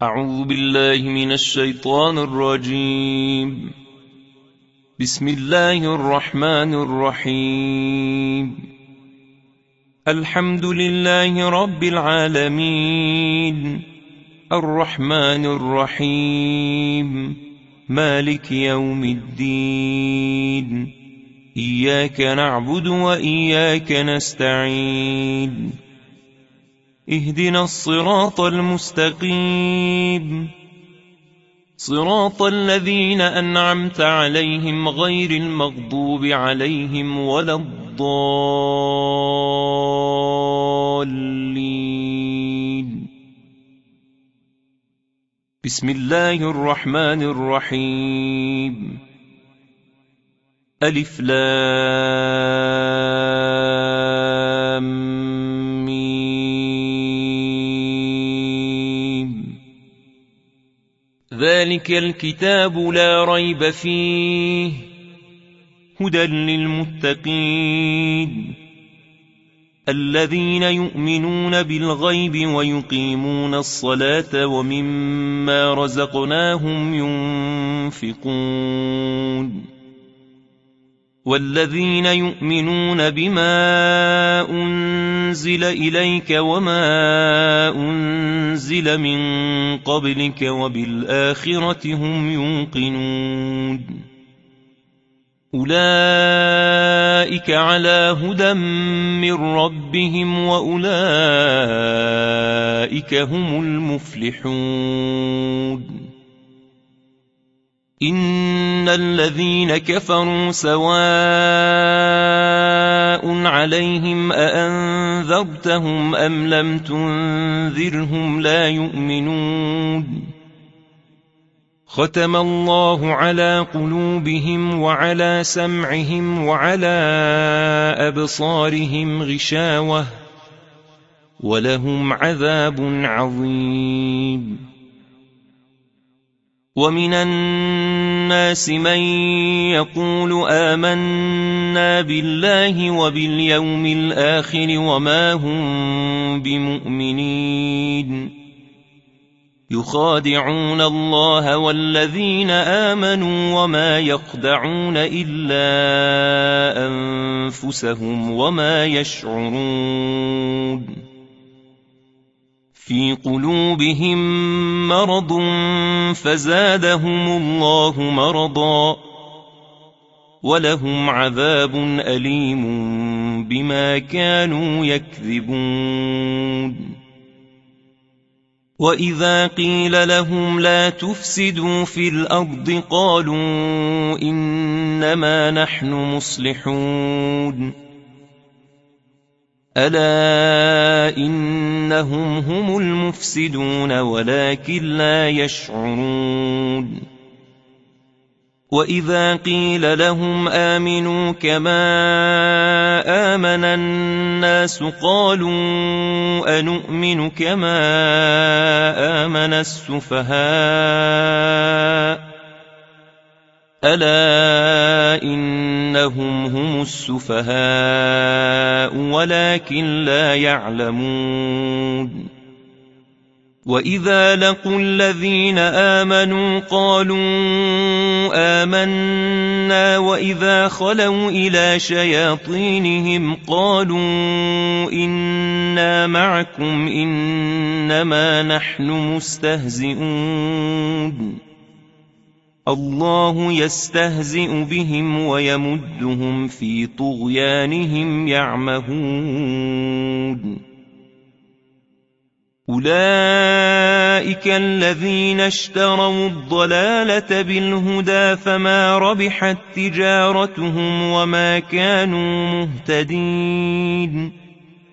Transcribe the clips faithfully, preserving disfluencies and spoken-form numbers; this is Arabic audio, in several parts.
أعوذ بالله من الشيطان الرجيم. بسم الله الرحمن الرحيم. الحمد لله رب العالمين، الرحمن الرحيم، مالك يوم الدين، إياك نعبد وإياك نستعين، اهدنا الصراط المستقيم، صراط الذين أنعمت عليهم غير المغضوب عليهم ولا الضالين. بسم الله الرحمن الرحيم. ألف لام ذلك الكتاب لا ريب فيه هدى للمتقين الذين يؤمنون بالغيب ويقيمون الصلاة ومما رزقناهم ينفقون والذين يؤمنون بما أنزل إليك وما أنزل من قبلك وبالآخرة هم يوقنون أولئك على هدى من ربهم وأولئك هم المفلحون. إن الذين كفروا سواء عليهم أأنذرتهم أم لم تنذرهم لا يؤمنون. ختم الله على قلوبهم وعلى سمعهم وعلى أبصارهم غشاوة ولهم عذاب عظيم. ومن الناس من يقول آمنا بالله وباليوم الآخر وما هم بمؤمنين يخادعون الله والذين آمنوا وما يخدعون إلا أنفسهم وما يشعرون. في قلوبهم مرض فزادهم الله مرضا ولهم عذاب أليم بما كانوا يكذبون. وإذا قيل لهم لا تفسدوا في الأرض قالوا إنما نحن مصلحون. ألا إنهم هم المفسدون ولكن لا يشعرون. وإذا قيل لهم آمنوا كما آمن الناس قالوا أنؤمن كما آمن السفهاء ألا إنهم هم السفهاء ولكن لا يعلمون. وإذا لقوا الذين آمنوا قالوا آمنا وإذا خلوا إلى شياطينهم قالوا إنا معكم إنما نحن مستهزئون. الله يستهزئ بهم ويمدهم في طغيانهم يعمهون. أولئك الذين اشتروا الضلالة بالهدى فما ربحت تجارتهم وما كانوا مهتدين.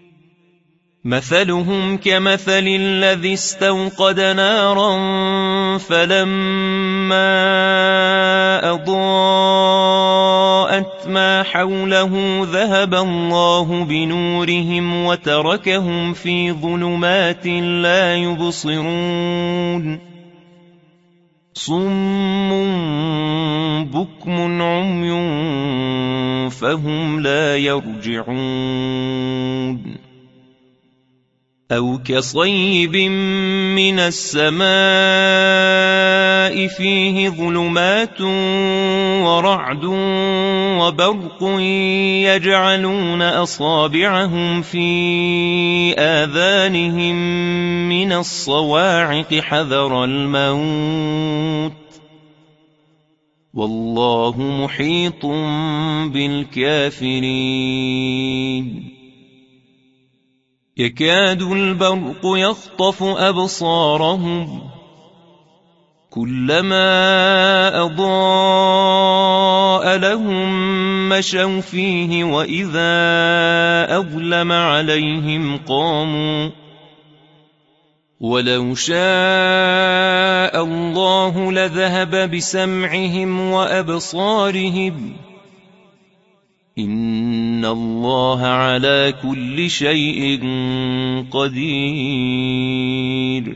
مثلهم كمثل الذي استوقد نارا فلما أضاءت ما حوله ذهب الله بنورهم وتركهم في ظلمات لا يبصرون. صم بكم عمي فهم لا يرجعون. أو كصيب من السماء فيه ظلمات ورعد وبرق يجعلون أصابعهم في آذانهم من الصواعق حذر الموت والله محيط بالكافرين يكاد البرق يخطف أبصارهم كلما أضاء لهم مشوا فيه وإذا أظلم عليهم قاموا ولو شاء الله لذهب بسمعهم وأبصارهم إن الله على كل شيء قدير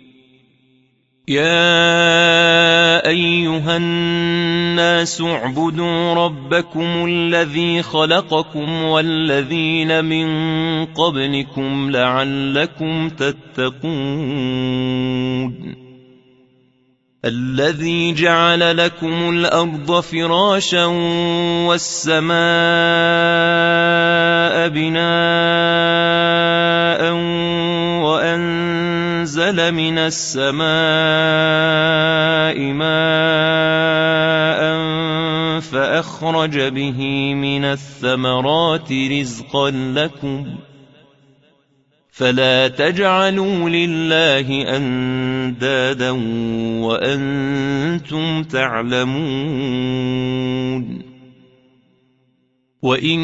يا أيها الناس اعبدوا ربكم الذي خلقكم والذين من قبلكم لعلكم تتقون الذي جعل لكم الأرض فراشا والسماء بناء وأنزل من السماء ماء فأخرج به من الثمرات رزقا لكم فلا تجعلوا لله أندادا وأنتم تعلمون وإن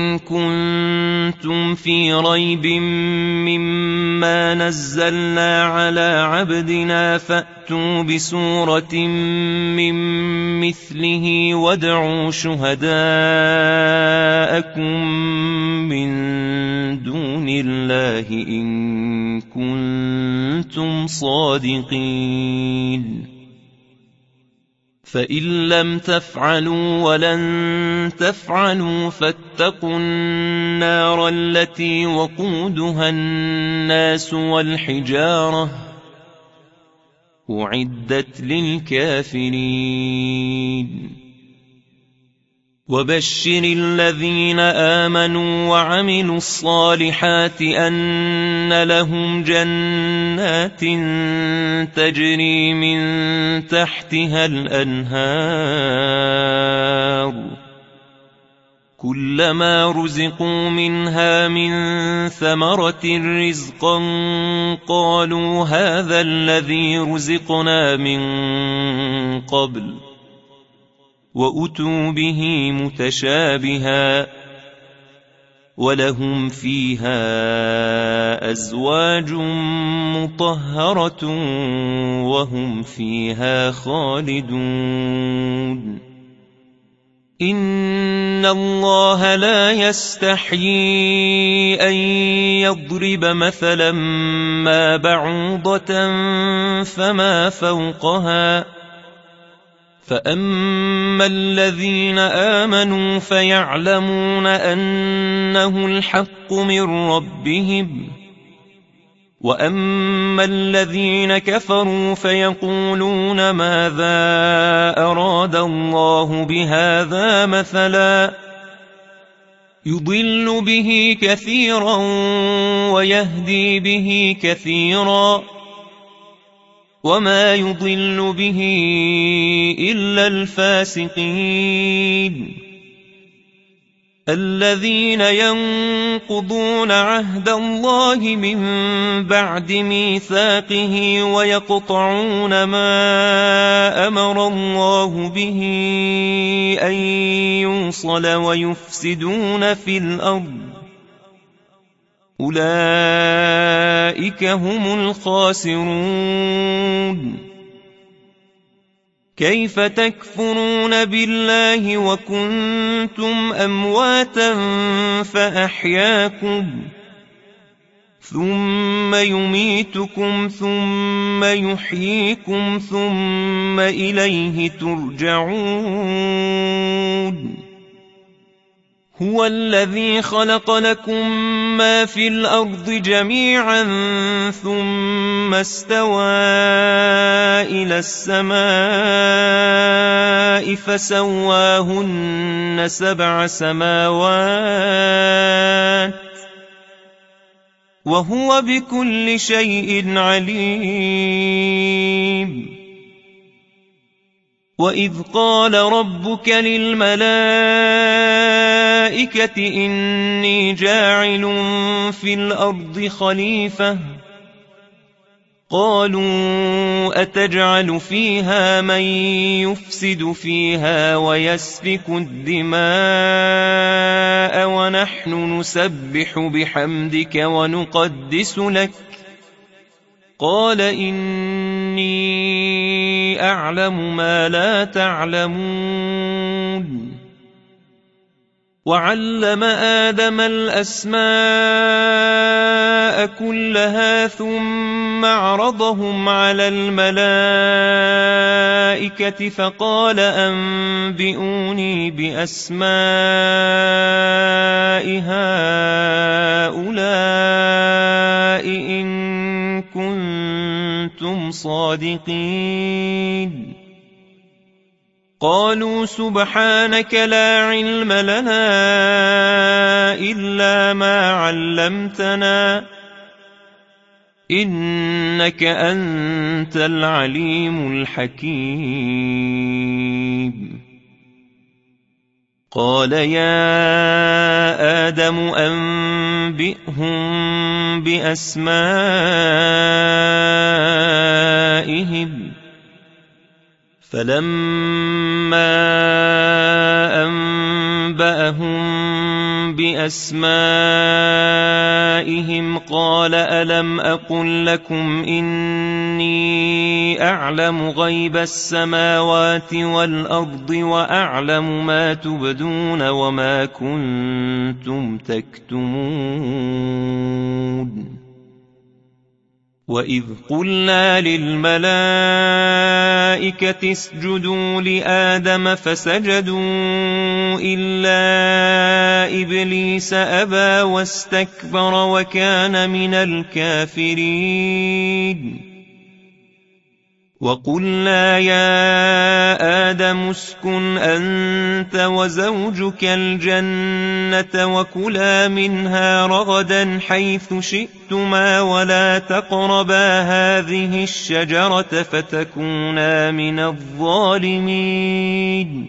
كنتم في ريب مما نزلنا على عبدنا فأتوا بسورة من مثله وادعوا شهداءكم من دون الله إن كنتم صادقين فإن لم تفعلوا ولن تفعلوا فاتقوا النار التي وقودها الناس والحجارة أعدت للكافرين وبشر الذين آمنوا وعملوا الصالحات أن لهم جنات تجري من تحتها الأنهار كلما رزقوا منها من ثمرة رزقا قالوا هذا الذي رزقنا من قبل وأتوا به متشابها ولهم فيها أزواج مطهرة وهم فيها خالدون إن الله لا يستحيي أن يضرب مثلا ما بعوضة فما فوقها فأما الذين آمنوا فيعلمون أنه الحق من ربهم وأما الذين كفروا فيقولون ماذا أراد الله بهذا مثلا يضل به كثيرا ويهدي به كثيرا وما يضل به إلا الفاسقين الذين ينقضون عهد الله من بعد ميثاقه ويقطعون ما أمر الله به أن يوصل ويفسدون في الأرض أولئك هم الخاسرون كيف تكفرون بالله وكنتم أمواتا فأحياكم ثم يميتكم ثم يحييكم ثم إليه ترجعون هو الذي خلق لكم ما في الأرض جميعا ثم استوى إلى السماء فسواهن سبع سماوات وهو بكل شيء عليم. وإذ قال ربك للملائكة إني جاعل في الأرض خليفة قالوا أتجعل فيها من يفسد فيها ويسفك الدماء ونحن نسبح بحمدك ونقدس لك قال إني أعلم ما لا تعلمون. وعلم آدم الأسماء كلها ثم عرضهم على الملائكة فقال أنبئوني بأسماء هؤلاء إن كنتم صادقين. قالوا سبحانك لا علم لنا إلا ما علمتنا إنك أنت العليم الحكيم. قال يا آدم أنبئهم بأسمائهم فلما أنبأهم بأسمائهم قال ألم أقل لكم إني أعلم غيب السماوات والأرض وأعلم ما تبدون وما كنتم تكتمون. وإذ قلنا للملائكة اسجدوا لآدم فسجدوا إلا إبليس أبى واستكبر وكان من الكافرين. وقلنا يا آدم اسكن أنت وزوجك الجنة وكلا منها رغدا حيث شئتما ولا تقربا هذه الشجرة فتكونا من الظالمين.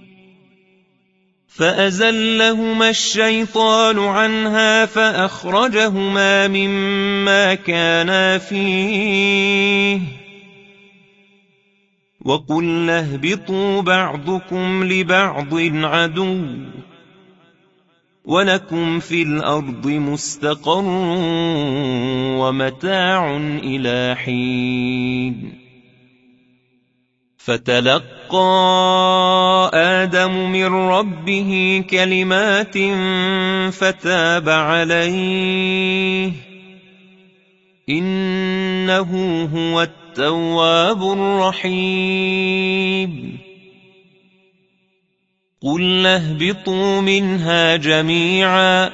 فأزلهما الشيطان عنها فأخرجهما مما كانا فيه وقلنا اهبطوا بعضكم لبعض عدو ولكم في الأرض مستقر ومتاع إلى حين. فتلقى آدم من ربه كلمات فتاب عليه إنه هو التواب الرحيم. قلنا اهبطوا منها جميعا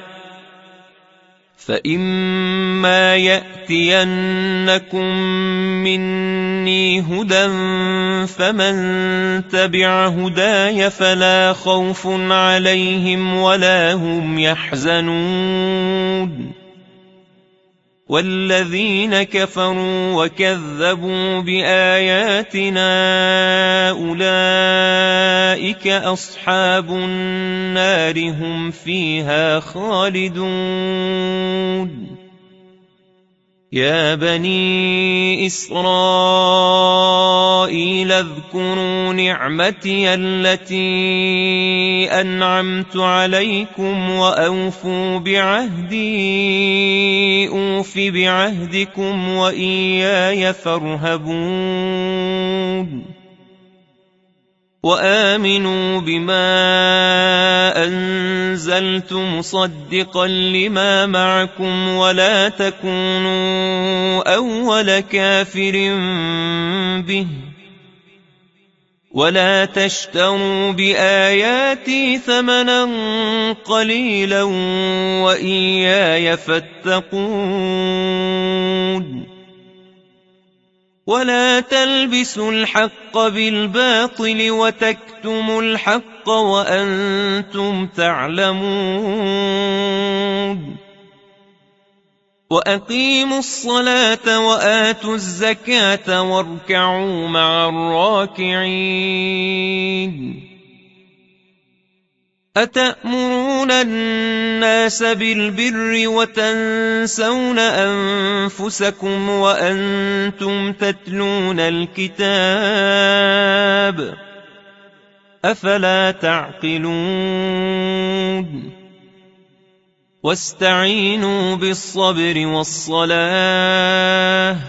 فإما يأتينكم مني هدى فمن تبع هداي فلا خوف عليهم ولا هم يحزنون. والذين كفروا وكذبوا بآياتنا أولئك أصحاب النار هم فيها خالدون. يا بني إسرائيل اذكروا نعمتي التي أنعمت عليكم وأوفوا بعهدي أوف بعهدكم وإياي فارهبون. وآمنوا بما أنزلت مصدقا لما معكم ولا تكونوا أول كافر به ولا تشتروا بآياتي ثمنا قليلا وإياي فاتقون ولا تلبسوا الحق بالباطل وتكتموا الحق وأنتم تعلمون وأقيموا الصلاة وآتوا الزكاة واركعوا مع الراكعين أتأمرون الناس بالبر وتنسون أنفسكم وأنتم تتلون الكتاب أفلا تعقلون واستعينوا بالصبر والصلاة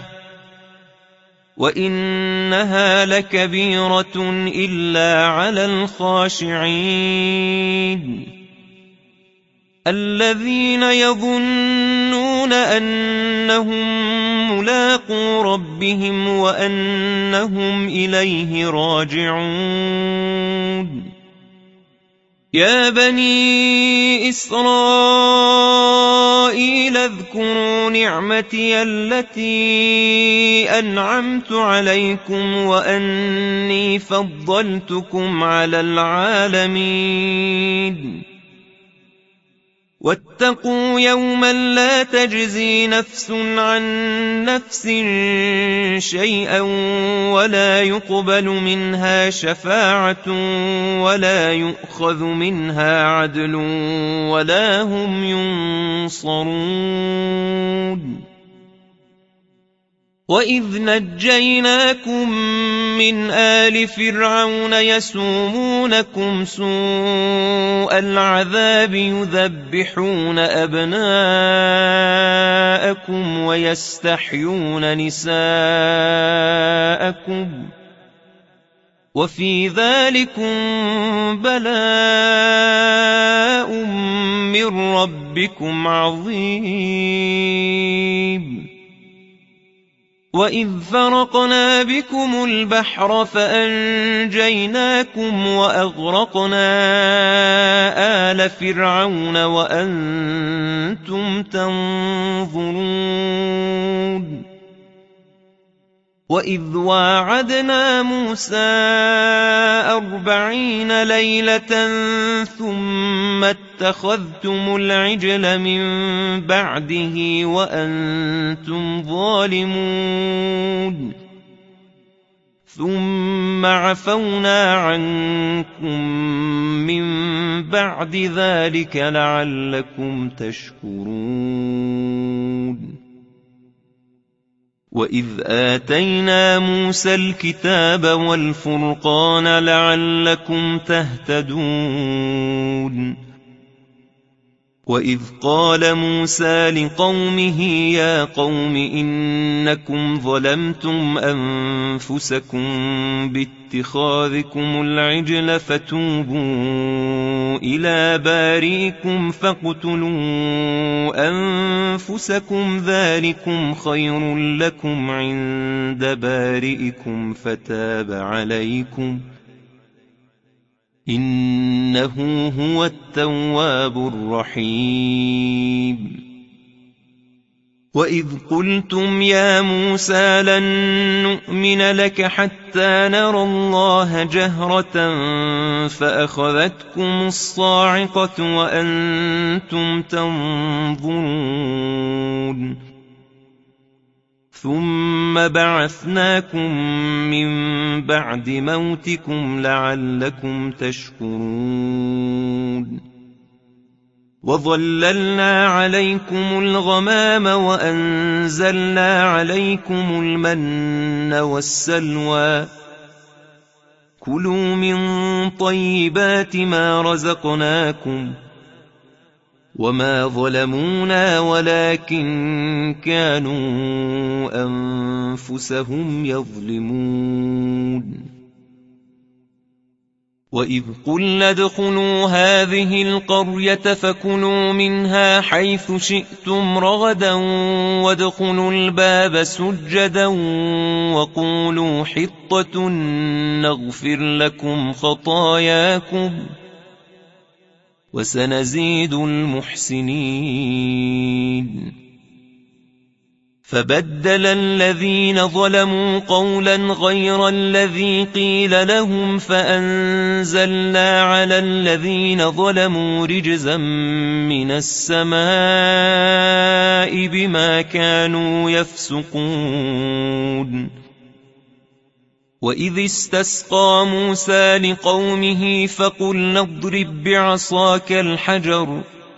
وإنها لكبيرة إلا على الخاشعين الذين يظنون أنهم ملاقو ربهم وأنهم إليه راجعون يا بني إسرائيل اذكروا نعمتي التي أنعمت عليكم وأني فضلتكم على العالمين واتقوا يوما لا تجزي نفس عن نفس شيئا ولا يقبل منها شفاعة ولا يؤخذ منها عدل ولا هم ينصرون وإذ نجيناكم من آل فرعون يسومونكم سوء العذاب يذبحون أبناءكم ويستحيون نساءكم وفي ذلكم بلاء من ربكم عظيم وإذ فرقنا بكم البحر فأنجيناكم وأغرقنا آل فرعون وأنتم تنظرون وإذ واعدنا موسى أربعين ليلة ثم اتخذتم العجل من بعده وأنتم ظالمون ثم عفونا عنكم من بعد ذلك لعلكم تشكرون وإذ آتينا موسى الكتاب والفرقان لعلكم تهتدون وإذ قال موسى لقومه يا قوم إنكم ظلمتم أنفسكم باتخاذكم العجل فتوبوا إلى بارئكم فاقتلوا أنفسكم ذلكم خير لكم عند بارئكم فتاب عليكم إنه هو التواب الرحيم وإذ قلتم يا موسى لن نؤمن لك حتى نرى الله جهرة فأخذتكم الصاعقة وأنتم تنظرون ثم بعثناكم من بعد موتكم لعلكم تشكرون وظللنا عليكم الغمام وأنزلنا عليكم المن والسلوى كلوا من طيبات ما رزقناكم وما ظلمونا ولكن كانوا أنفسهم يظلمون وإذ قلنا ادخلوا هذه القرية فكلوا منها حيث شئتم رغدا وادخلوا الباب سجدا وقولوا حطة نغفر لكم خطاياكم وسنزيد المحسنين. فبدل الذين ظلموا قولا غير الذي قيل لهم فأنزلنا على الذين ظلموا رجزا من السماء بما كانوا يفسقون. وإذ استسقى موسى لقومه فقلنا اضرب بعصاك الحجر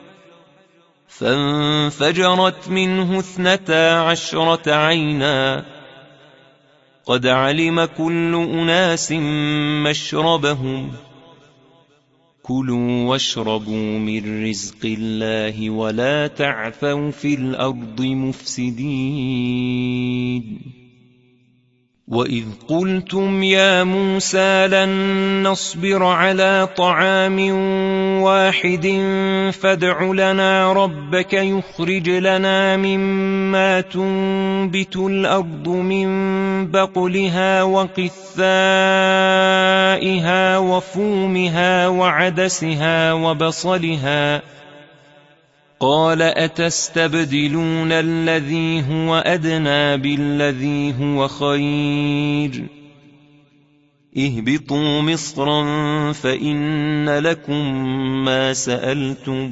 فانفجرت منه اثنتا عشرة عينا قد علم كل أناس مشربهم كلوا واشربوا من رزق الله ولا تعثوا في الأرض مفسدين. وإذ قلتم يا موسى لن نصبر على طعام واحد فادع لنا ربك يخرج لنا مما تنبت الأرض من بقلها وقثائها وفومها وعدسها وبصلها قال أتستبدلون الذي هو أدنى بالذي هو خير اهبطوا مصرا فإن لكم ما سألتم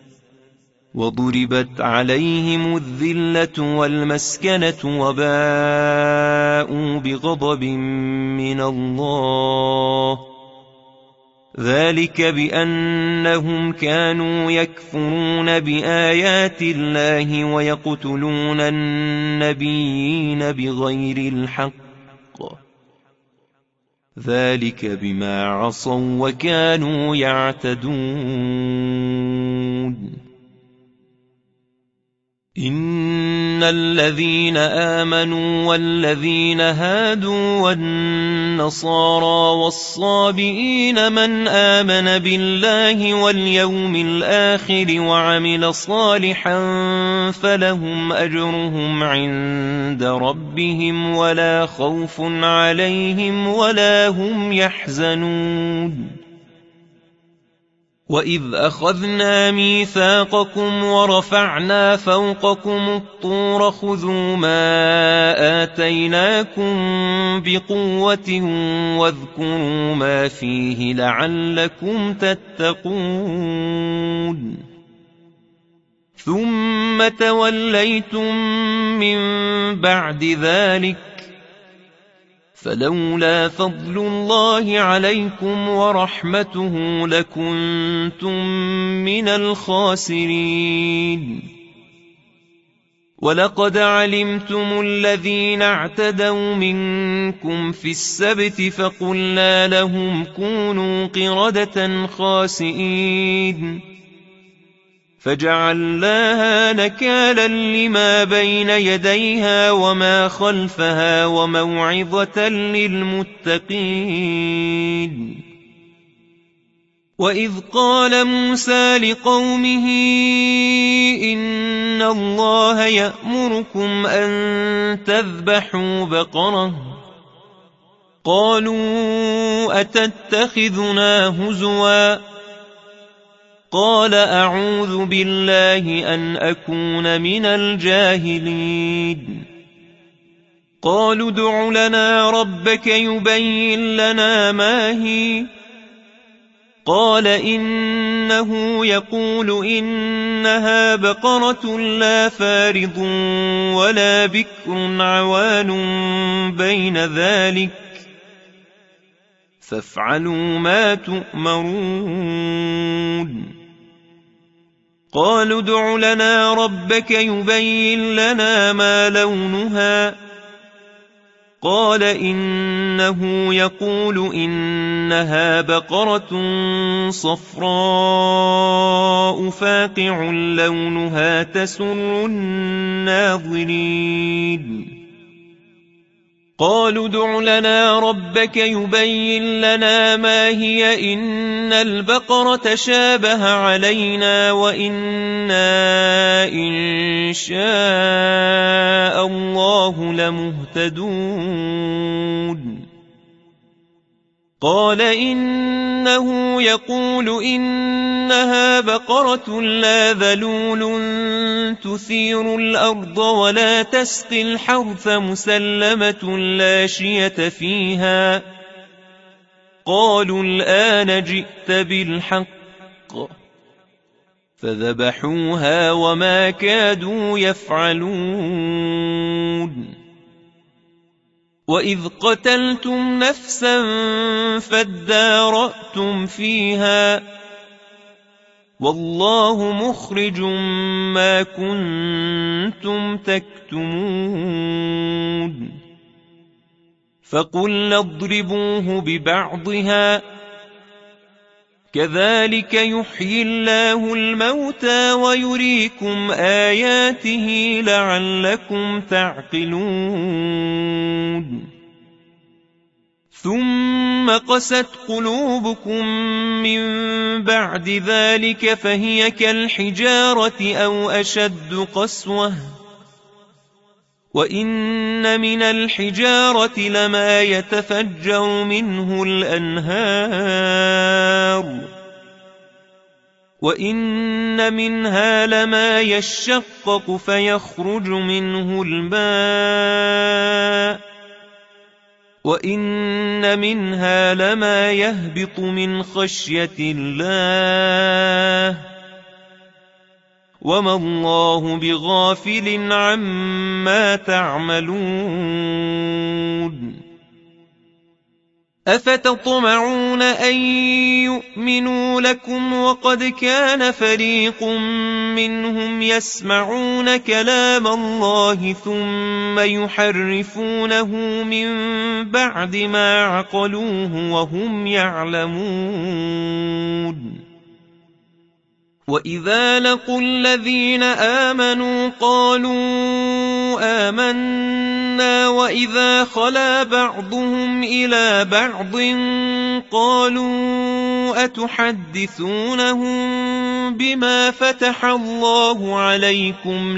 وضربت عليهم الذلة والمسكنة وباءوا بغضب من الله ذلك بأنهم كانوا يكفرون بآيات الله ويقتلون النبيين بغير الحق ذلك بما عصوا وكانوا يعتدون. إن الذين آمنوا والذين هادوا والنصارى والصابئين من آمن بالله واليوم الآخر وعمل صالحا فلهم أجرهم عند ربهم ولا خوف عليهم ولا هم يحزنون. وإذ أخذنا ميثاقكم ورفعنا فوقكم الطور خذوا ما آتيناكم بقوة واذكروا ما فيه لعلكم تتقون. ثم توليتم من بعد ذلك فلولا فضل الله عليكم ورحمته لكنتم من الخاسرين. ولقد علمتم الذين اعتدوا منكم في السبت فقلنا لهم كونوا قردة خاسئين فجعلناها نكالا لما بين يديها وما خلفها وموعظة للمتقين. وإذ قال موسى لقومه إن الله يأمركم أن تذبحوا بقرة قالوا أتتخذنا هزوا قال أعوذ بالله أن أكون من الجاهلين. قالوا ادع لنا ربك يبين لنا ما هي قال إنه يقول إنها بقرة لا فارض ولا بكر عوان بين ذلك فافعلوا ما تؤمرون. قالوا ادع لنا ربك يبين لنا ما لونها قال إنه يقول إنها بقرة صفراء فاقع لونها تسر الناظرين. قالوا ادع لنا ربك يبين لنا ما هي إن البقرة شابه علينا وإنا إن شاء الله لمهتدون قال إنه يقول إنها بقرة لا ذلول تثير الأرض ولا تسقي الحرث مسلمة لا شية فيها قالوا الآن جئت بالحق فذبحوها وما كادوا يفعلون وإذ قتلتم نفسا فادارأتم فيها والله مخرج ما كنتم تكتمون فقلنا اضربوه ببعضها كذلك يحيي الله الموتى ويريكم آياته لعلكم تعقلون ثم قست قلوبكم من بعد ذلك فهي كالحجارة أو أشد قسوة وإن من الحجارة لما يتفجر منه الأنهار وإن منها لما يشقق فيخرج منه الماء وإن منها لما يهبط من خشية الله وما الله بغافل عما تعملون أفتطمعون أن يؤمنوا لكم وقد كان فريق منهم يسمعون كلام الله ثم يحرفونه من بعد ما عقلوه وهم يعلمون وإذا لقوا الذين آمنوا قالوا آمنا وإذا خلا بعضهم إلى بعض قالوا أتحدثونهم بما فتح الله عليكم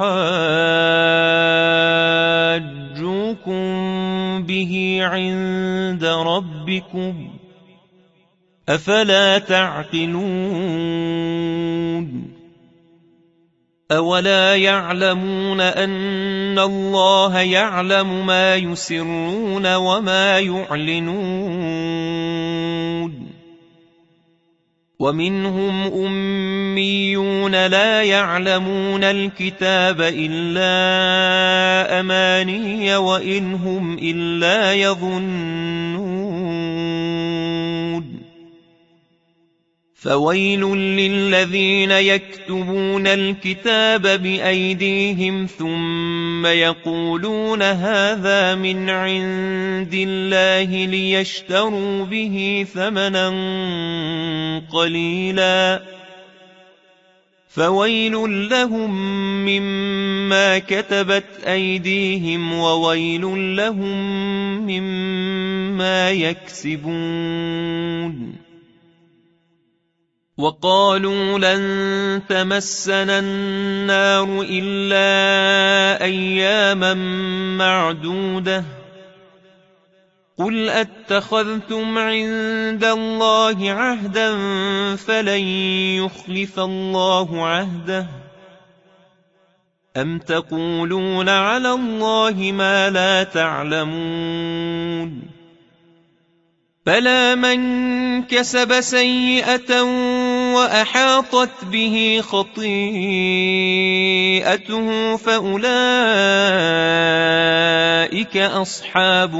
ليحاجوكم به عند ربكم أفلا تعقلون أولا يعلمون أن الله يعلم ما يسرون وما يعلنون ومنهم أميون لا يعلمون الكتاب إلا أماني وإن هم إلا يظنون فويل للذين يكتبون الكتاب بأيديهم ثم يقولون هذا من عند الله ليشتروا به ثمنا قليلا فويل لهم مما كتبت أيديهم وويل لهم مما يكسبون وقالوا لن تمسنا النار إلا أياما معدودة قل أتخذتم عند الله عهدا فلن يخلف الله عهده أم تقولون على الله ما لا تعلمون بلى من كسب سيئة وأحاطت به خطيئته فأولئك أصحاب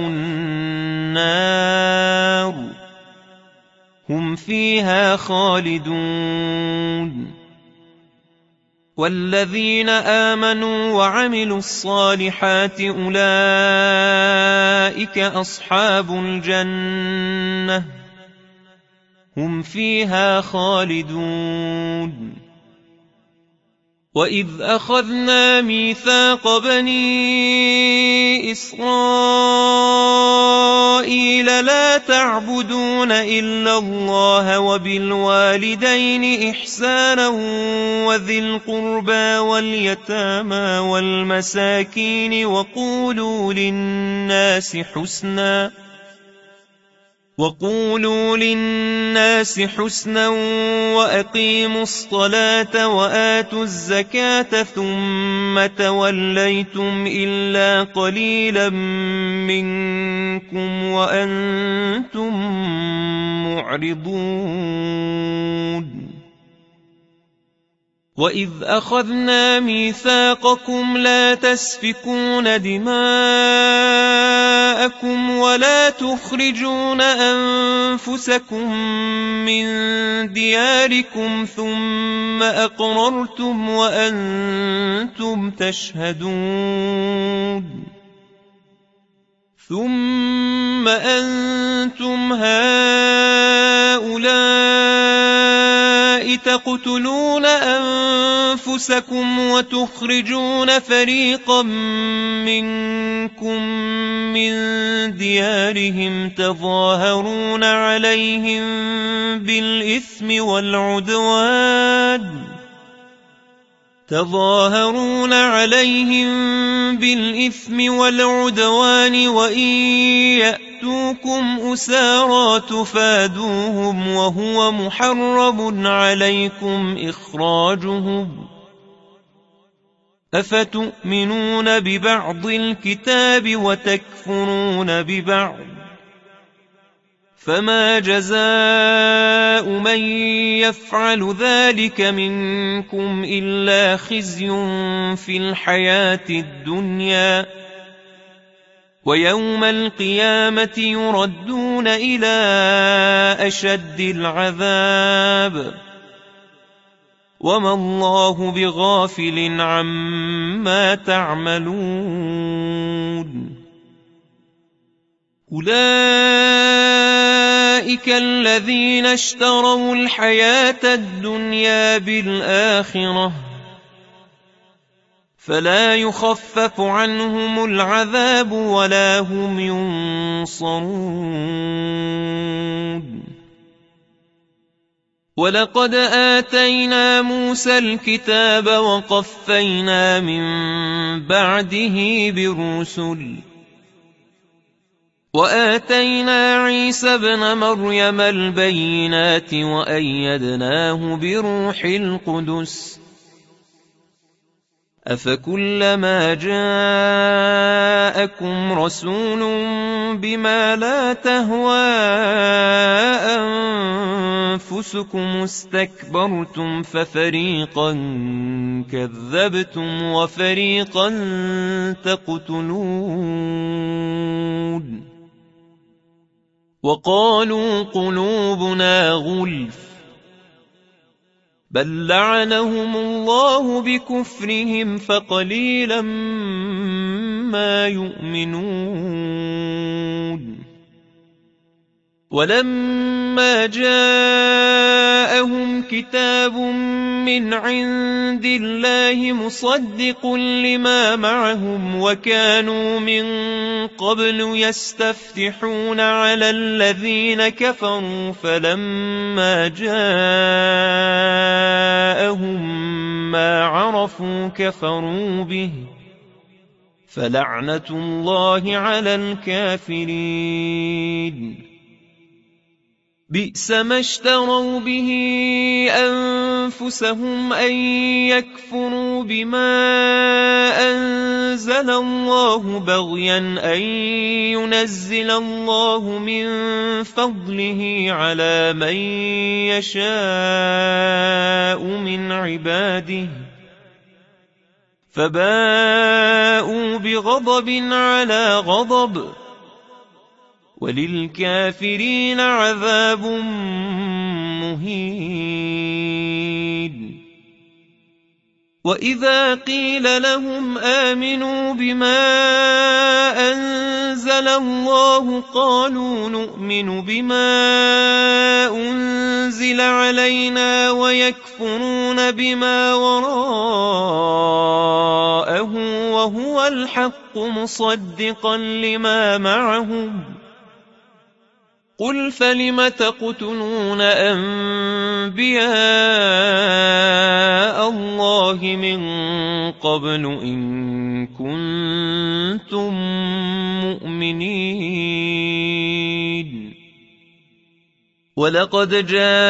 النار هم فيها خالدون والذين آمنوا وعملوا الصالحات أولئك أصحاب الجنة هم فيها خالدون وَإِذْ أَخَذْنَا مِيثَاقَ بَنِي إِسْرَائِيلَ لَا تَعْبُدُونَ إِلَّا اللَّهَ وَبِالْوَالِدَيْنِ إِحْسَانًا وَذِي الْقُرْبَى وَالْيَتَامَى وَالْمَسَاكِينِ وَقُولُوا لِلنَّاسِ حُسْنًا وَقُولُوا لِلنَّاسِ حُسْنًا وَأَقِيمُوا الصَّلَاةَ وَآتُوا الزَّكَاةَ ثُمَّ تَوَلَّيْتُمْ إِلَّا قَلِيلًا مِنكُمْ وَأَنتُم مُّعْرِضُونَ وَإِذْ أَخَذْنَا مِيثَاقَكُمْ لَا تَسْفِكُونَ دِمَاءَكُمْ وَلَا تُخْرِجُونَ أَنفُسَكُم مِّن دِيَارِكُمْ ثُمَّ أَقْرَرْتُمْ وَأَنتُمْ تَشْهَدُونَ ثُمَّ أَنتُمْ هَٰؤُلَاءِ تَقْتُلُونَ أَنفُسَكُمْ وَتُخْرِجُونَ فَرِيقًا مِّنكُم مِّن دِيَارِهِمْ تَظَاهَرُونَ عَلَيْهِم بِالْإِثْمِ وَالْعُدْوَانِ تظاهرون عليهم بالإثم والعدوان وإن يأتوكم أسارى تفادوهم وهو محرم عليكم إخراجهم أفتؤمنون ببعض الكتاب وتكفرون ببعض فما جزاء من يفعل ذلك منكم إلا خزي في الحياة الدنيا ويوم القيامة يردون إلى أشد العذاب وما الله بغافل عما تعملون أولئك الذين اشتروا الحياة الدنيا بالآخرة فلا يخفف عنهم العذاب ولا هم ينصرون ولقد آتينا موسى الكتاب وقفينا من بعده بالرسل وآتينا عيسى ابن مريم البينات وأيدناه بروح القدس أفكلما جاءكم رسول بما لا تهوى أنفسكم استكبرتم ففريقا كذبتم وفريقا تقتلون وقالوا قلوبنا غلف بل لعنهم الله بكفرهم فقليلا ما يؤمنون ولما جاءهم كتاب من عند الله مصدق لما معهم وكانوا من قبل يستفتحون على الذين كفروا فلما جاءهم ما عرفوا كفروا به فلعنة الله على الكافرين بئس ما اشتروا به أنفسهم أن يكفروا بما أنزل الله بغيا أن ينزل الله من فضله على من يشاء من عباده فباءوا بغضب على غضب وللكافرين عذاب مهين وإذا قيل لهم آمنوا بما أنزل الله قالوا نؤمن بما أنزل علينا ويكفرون بما وراءه وهو الحق مصدقا لما معهم قل فلم تقتلون أنبياء الله من قبل إن كنتم مؤمنين ولقد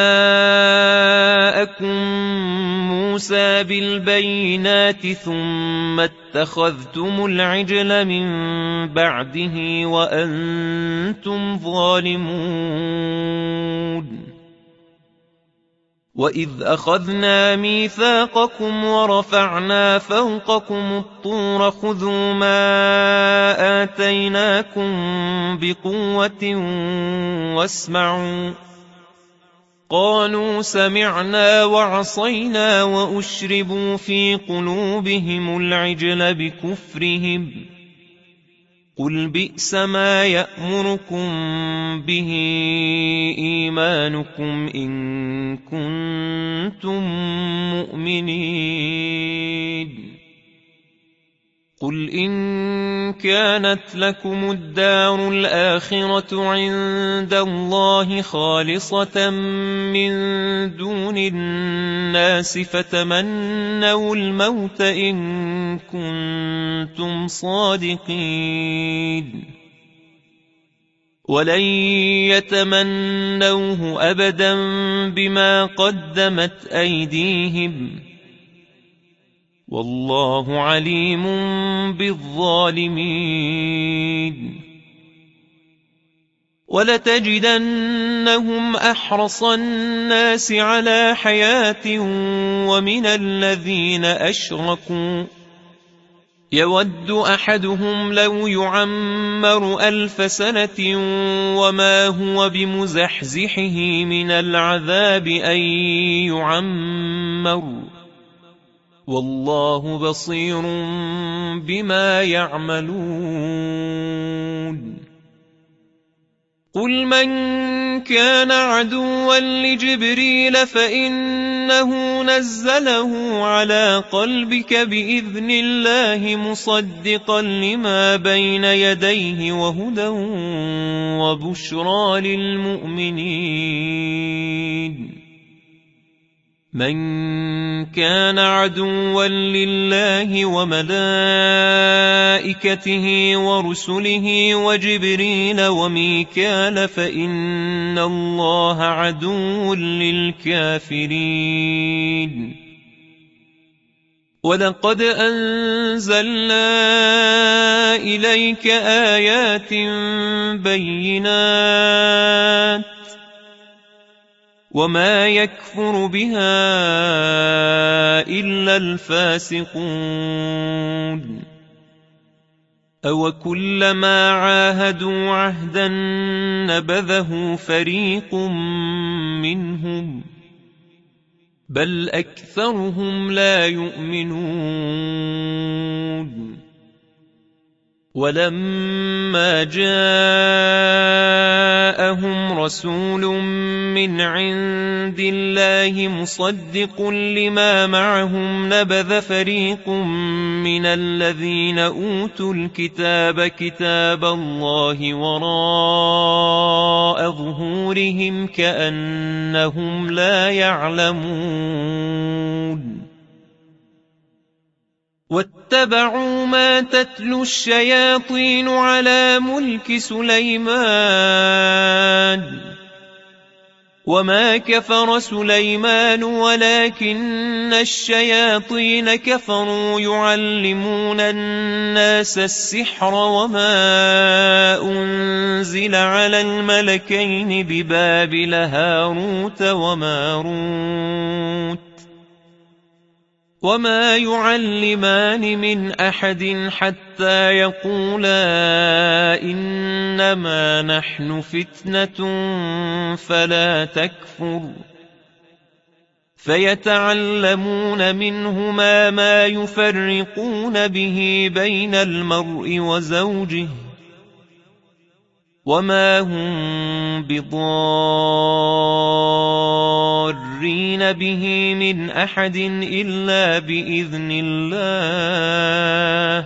جاءكم موسى بالبينات ثم اتخذتم العجل من بعده وأنتم ظالمون وإذ أخذنا ميثاقكم ورفعنا فوقكم الطور خذوا ما آتيناكم بقوة واسمعوا قالوا سمعنا وعصينا وأشربوا في قلوبهم العجل بكفرهم قل بئس ما يأمركم به إيمانكم إن كنتم مؤمنين قل إن كانت لكم الدار الآخرة عند الله خالصة من دون الناس فتمنوا الموت إن كنتم صادقين ولن يتمنوه أبدا بما قدمت أيديهم والله عليم بالظالمين ولتجدنهم أحرص الناس على حياة ومن الذين أشركوا يود أحدهم لو يعمر ألف سنة وما هو بمزحزحه من العذاب أن يعمر والله بصير بما يعملون قل من كان عدوا لجبريل فإنه نزله على قلبك بإذن الله مصدقا لما بين يديه وهدى وبشرى للمؤمنين من كان عدوا لله وملائكته ورسله وجبريل وميكال فإن الله عدو للكافرين ولقد أنزلنا إليك آيات بينات وما يكفر بها إلا الفاسقون أو كلما عاهدوا عهدا نبذه فريق منهم بل أكثرهم لا يؤمنون ولما جاءهم رسول من عند الله مصدق لما معهم نبذ فريق من الذين أوتوا الكتاب كتاب الله وراء ظهورهم كأنهم لا يعلمون واتبعوا ما تتلو الشياطين على ملك سليمان وما كفر سليمان ولكن الشياطين كفروا يعلمون الناس السحر وما أنزل على الملكين ببابل هاروت وماروت وما يعلمان من أحد حتى يقولا إنما نحن فتنة فلا تكفر فيتعلمون منهما ما يفرقون به بين المرء وزوجه وما هم بضارين به من أحد إلا بإذن الله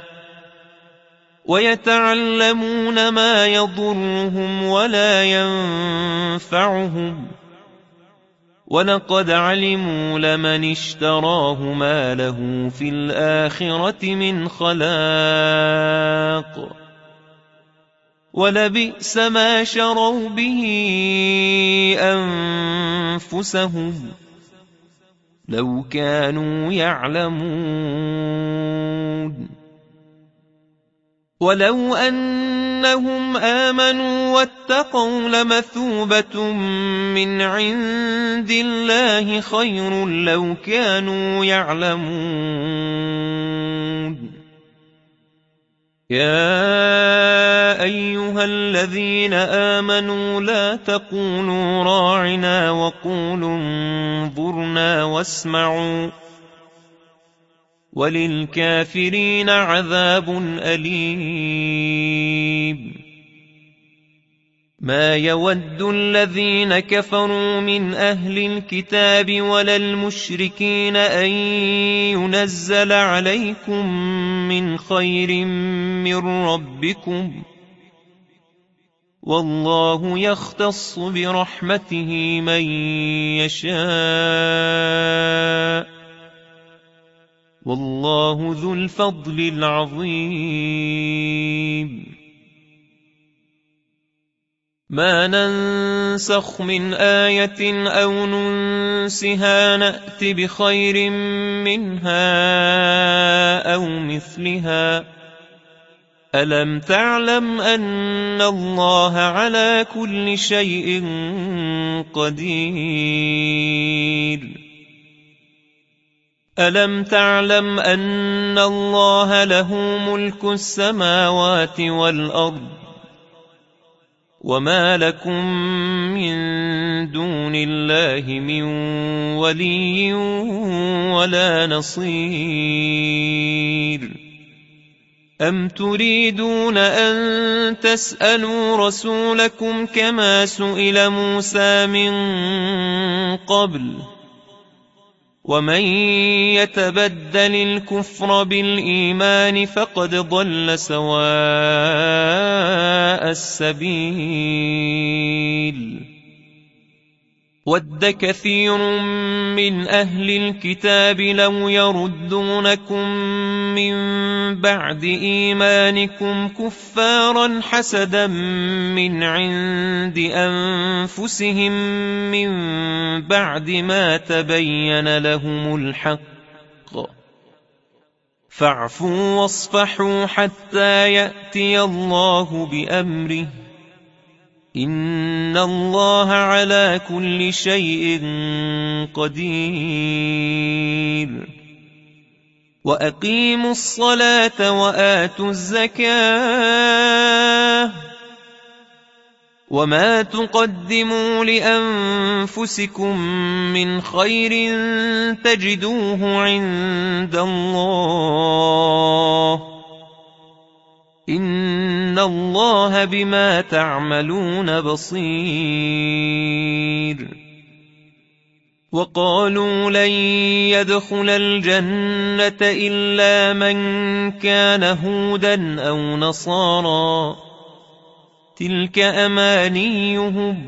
ويتعلمون ما يضرهم ولا ينفعهم ولقد علموا لمن اشتراه ما له في الآخرة من خلاق ولبئس ما شروا به أنفسهم لو كانوا يعلمون ولو أنهم آمنوا واتقوا لمثوبة من عند الله خير لو كانوا يعلمون يا أيها الذين آمنوا لا تقولوا راعنا وقولوا انظرنا واسمعوا وللكافرين عذاب أليم ما يود الذين كفروا من أهل الكتاب ولا المشركين أن ينزل عليكم من خير من ربكم والله يختص برحمته من يشاء والله ذو الفضل العظيم ما ننسخ من آية أو ننسها نأت بخير منها أو مثلها ألم تعلم أن الله على كل شيء قدير ألم تعلم أن الله له ملك السماوات والأرض وما لكم من دون الله من ولي ولا نصير أم تريدون أن تسألوا رسولكم كما سئل موسى من قبل ومن يتبدل الكفر بالإيمان فقد ضل سواء السبيل ود كثير من أهل الكتاب لو يردونكم من بعد إيمانكم كفارا حسدا من عند أنفسهم من بعد ما تبين لهم الحق فاعفوا واصفحوا حتى يأتي الله بأمره إن الله على كل شيء قدير وأقيموا الصلاة وآتوا الزكاة وما تقدموا لأنفسكم من خير تجدوه عند الله إن الله بما تعملون بصير وقالوا لن يدخل الجنة إلا من كان هودا أو نصارى تلك أمانيهم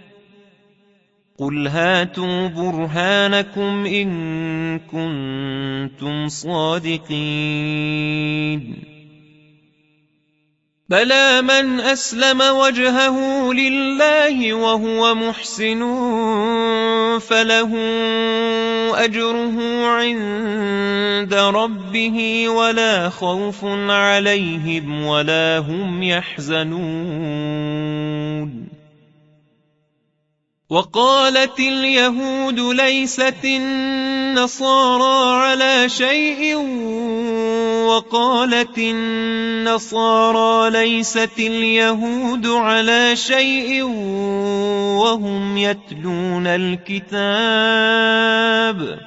قل هاتوا برهانكم إن كنتم صادقين بلى من أسلم وجهه لله وهو محسن فله أجره عند ربه ولا خوف عليهم ولا هم يحزنون وقالت اليهود ليست النصارى على شيء وقالت النصارى ليست اليهود على شيء وهم يتلون الكتاب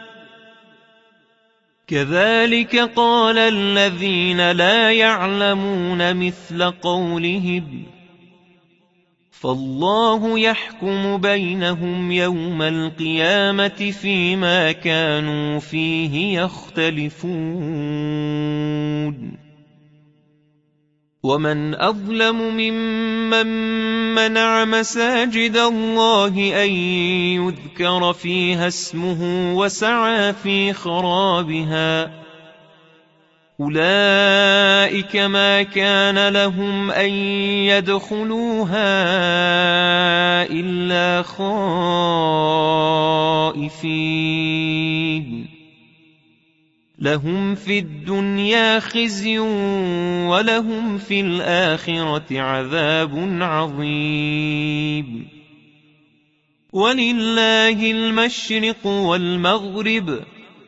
كذلك قال الذين لا يعلمون مثل قولهم فالله يحكم بينهم يوم القيامة فيما كانوا فيه يختلفون ومن أظلم ممن منع مساجد الله أن يذكر فيها اسمه وسعى في خرابها أولئك ما كان لهم أن يدخلوها إلا خائفين لهم في الدنيا خزي ولهم في الآخرة عذاب عظيم ولله المشرق والمغرب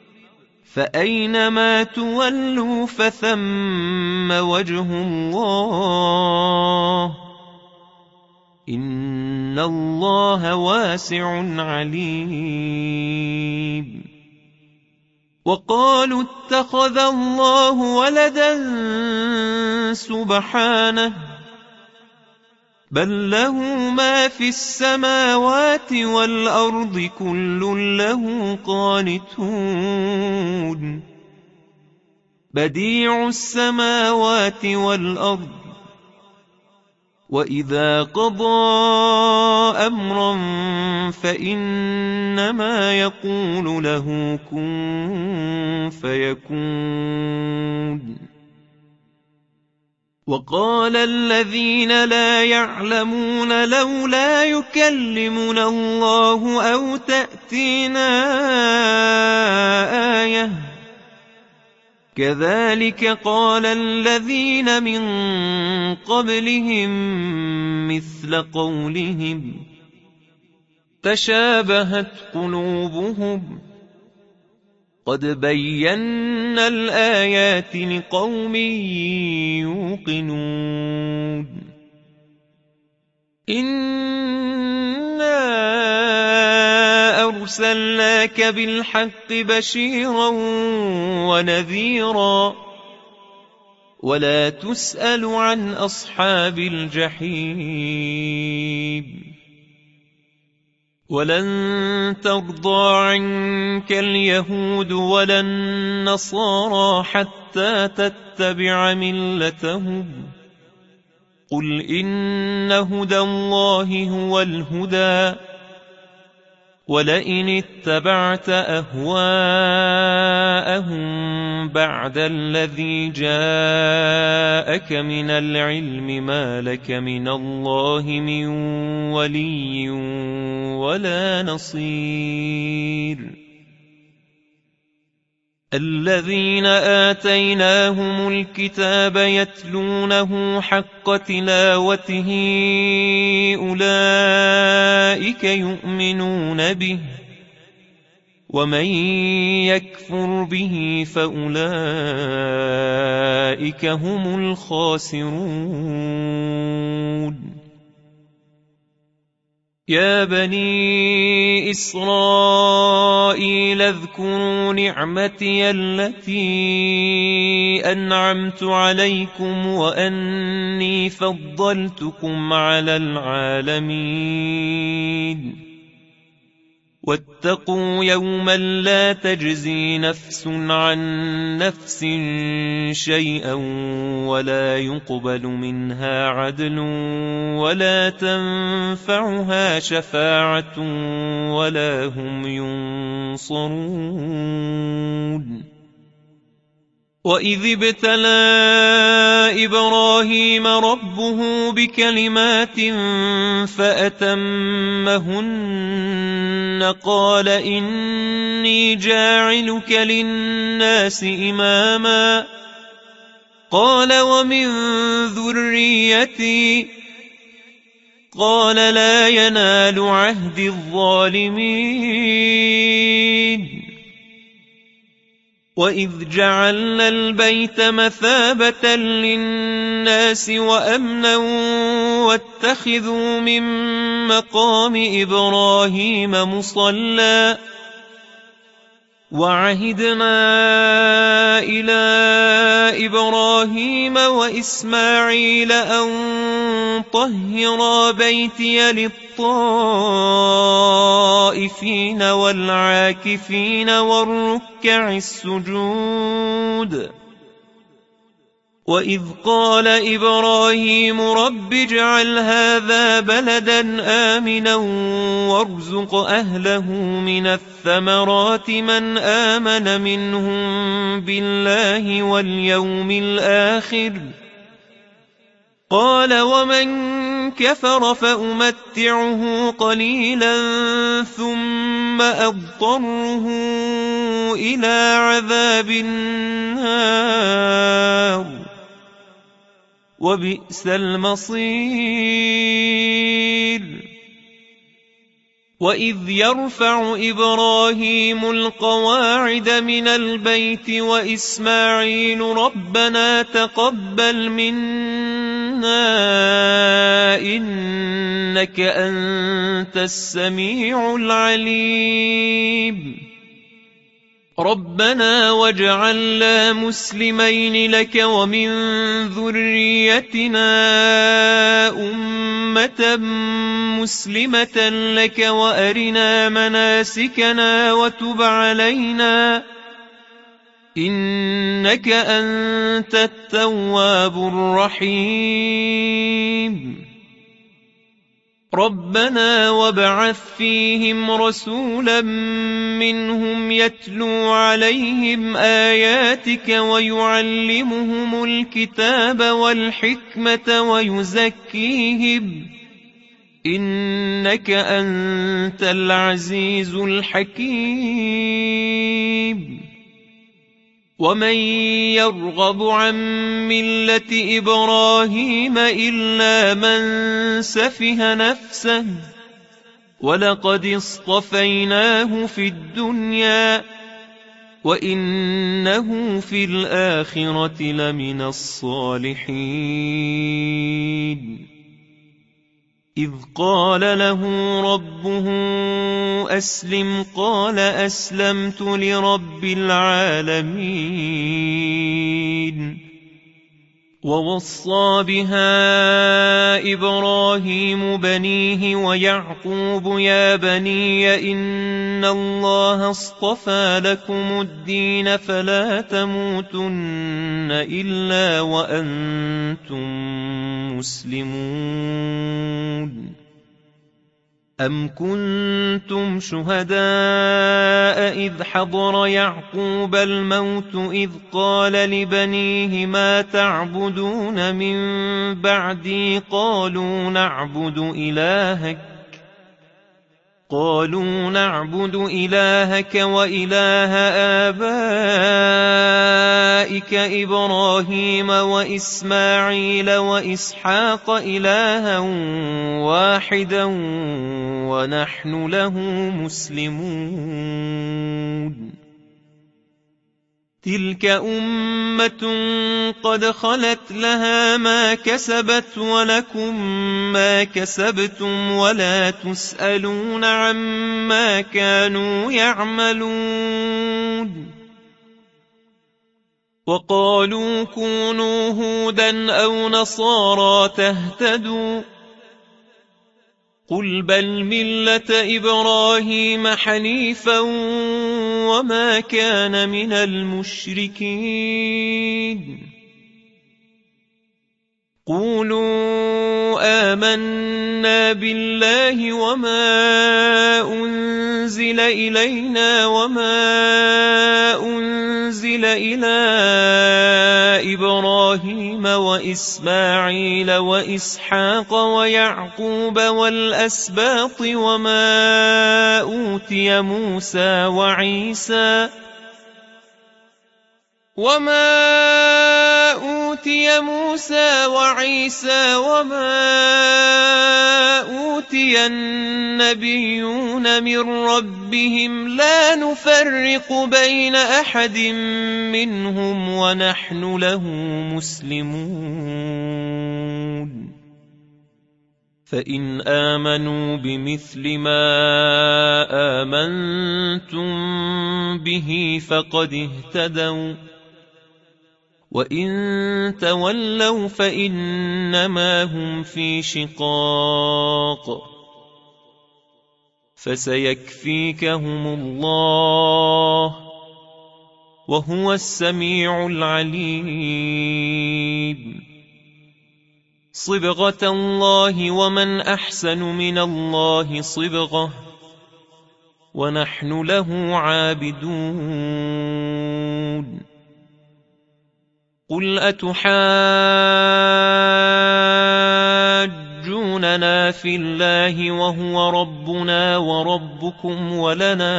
فأينما تولوا فثم وجه الله إن الله واسع عليم وقالوا اتخذ الله ولدا سبحانه بل له ما في السماوات والأرض كل له قانتون بديع السماوات والأرض وإذا قضى أمرا فإنما يقول له كن فيكون وقال الذين لا يعلمون لولا يكلمنا الله أو تأتينا آية كذلك قال الذين من قبلهم مثل قولهم تشابهت قلوبهم قد بينا الآيات لقوم يوقنون إنا أرسلناك بالحق بشيرا ونذيرا ولا تسأل عن أصحاب الجحيم ولن ترضى عنك اليهود ولا النصارى حتى تتبع ملتهم قل إن هدى الله هو الهدى ولئن اتبعت أهواءهم بعد الذي جاءك من العلم ما لك من الله من ولي ولا نصير الذين آتيناهم الكتاب يتلونه حق تلاوته أولئك يؤمنون به ومن يكفر به فأولئك هم الخاسرون يا بني إسرائيل اذكروا نعمتي التي أنعمت عليكم وأني فضلتكم على العالمين واتقوا يوما لا تجزي نفس عن نفس شيئا ولا يقبل منها عدل ولا تنفعها شفاعة ولا هم ينصرون وإذ ابتلى إبراهيم ربه بكلمات فأتمهن قال إني جاعلك للناس إماما قال ومن ذريتي قال لا ينال عهد الظالمين وإذ جعلنا البيت مثابة للناس وأمنا واتخذوا من مقام إبراهيم مصلى وعهدنا إلى إبراهيم وإسماعيل أن طهرا بيتي للطائفين والعاكفين والركع السجود وإذ قال إبراهيم رب اجعل هذا بلدا آمنا وارزق أهله من الثمرات من آمن منهم بالله واليوم الآخر قال ومن كفر فأمتعه قليلا ثم أضطره إلى عذاب النار وبئس المصير وإذ يرفع إبراهيم القواعد من البيت وإسماعيل ربنا تقبل منا إنك أنت السميع العليم ربنا واجعلنا مسلمين لك ومن ذريتنا أمة مسلمة لك وأرنا مناسكنا وتب علينا إنك أنت التواب الرحيم ربنا وابعث فيهم رسولا منهم يتلو عليهم آياتك ويعلمهم الكتاب والحكمة ويزكيهم إنك أنت العزيز الحكيم ومن يرغب عن ملة إبراهيم إلا من سفه نفسه ولقد اصطفيناه في الدنيا وإنه في الآخرة لمن الصالحين إذ قال له ربه أسلم قال أسلمت لرب العالمين ووصى بها إبراهيم بنيه ويعقوب يا بني إن الله اصطفى لكم الدين فلا تموتن إلا وأنتم مسلمون أم كنتم شهداء إذ حضر يعقوب الموت إذ قال لبنيه ما تعبدون من بعدي قالوا نعبد إلهك قالوا نعبد إلهك وإله آبائك إبراهيم وإسماعيل وإسحاق إلها واحدا ونحن له مسلمون تلك أمة قد خلت لها ما كسبت ولكم ما كسبتم ولا تسألون عما كانوا يعملون وقالوا كونوا هودا أو نصارى تهتدوا قل بل ملة إبراهيم حنيفا وما كان من المشركين قولوا آمنا بالله وما أنزل إلينا وما أنزل إلى إبراهيم وإسماعيل وإسحاق ويعقوب والأسباط وما أوتي موسى وعيسى وما أوتي موسى وعيسى وما أوتي النبيون من ربهم لا نفرق بين أحد منهم ونحن له مسلمون فإن آمنوا بمثل ما آمنتم به فقد اهتدوا وإن تولوا فإنما هم في شقاق فسيكفيكهم الله وهو السميع العليم صبغة الله ومن أحسن من الله صبغة ونحن له عابدون قل أتحاجوننا في الله وهو ربنا وربكم ولنا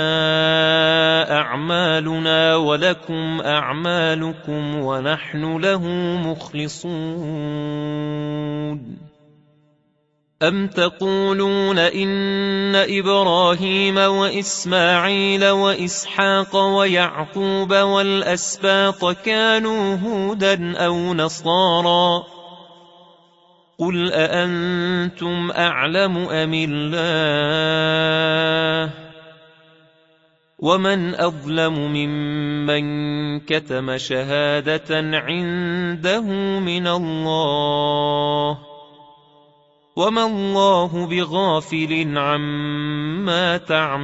أعمالنا ولكم أعمالكم ونحن له مخلصون أم تقولون إن إبراهيم وإسماعيل وإسحاق ويعقوب والأسباط كانوا هودا أو نصارى قل أأنتم أعلم أم الله ومن أظلم ممن كتم شهادة عنده من الله وما الله بغافل عما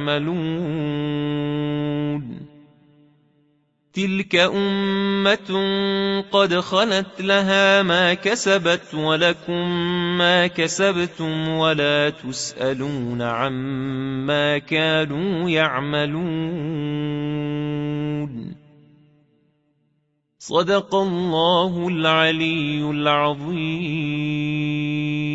تعملون تلك أمة قد خلت لها ما كسبت ولكم ما كسبتم ولا تسألون عما كانوا يعملون صدق الله العلي العظيم.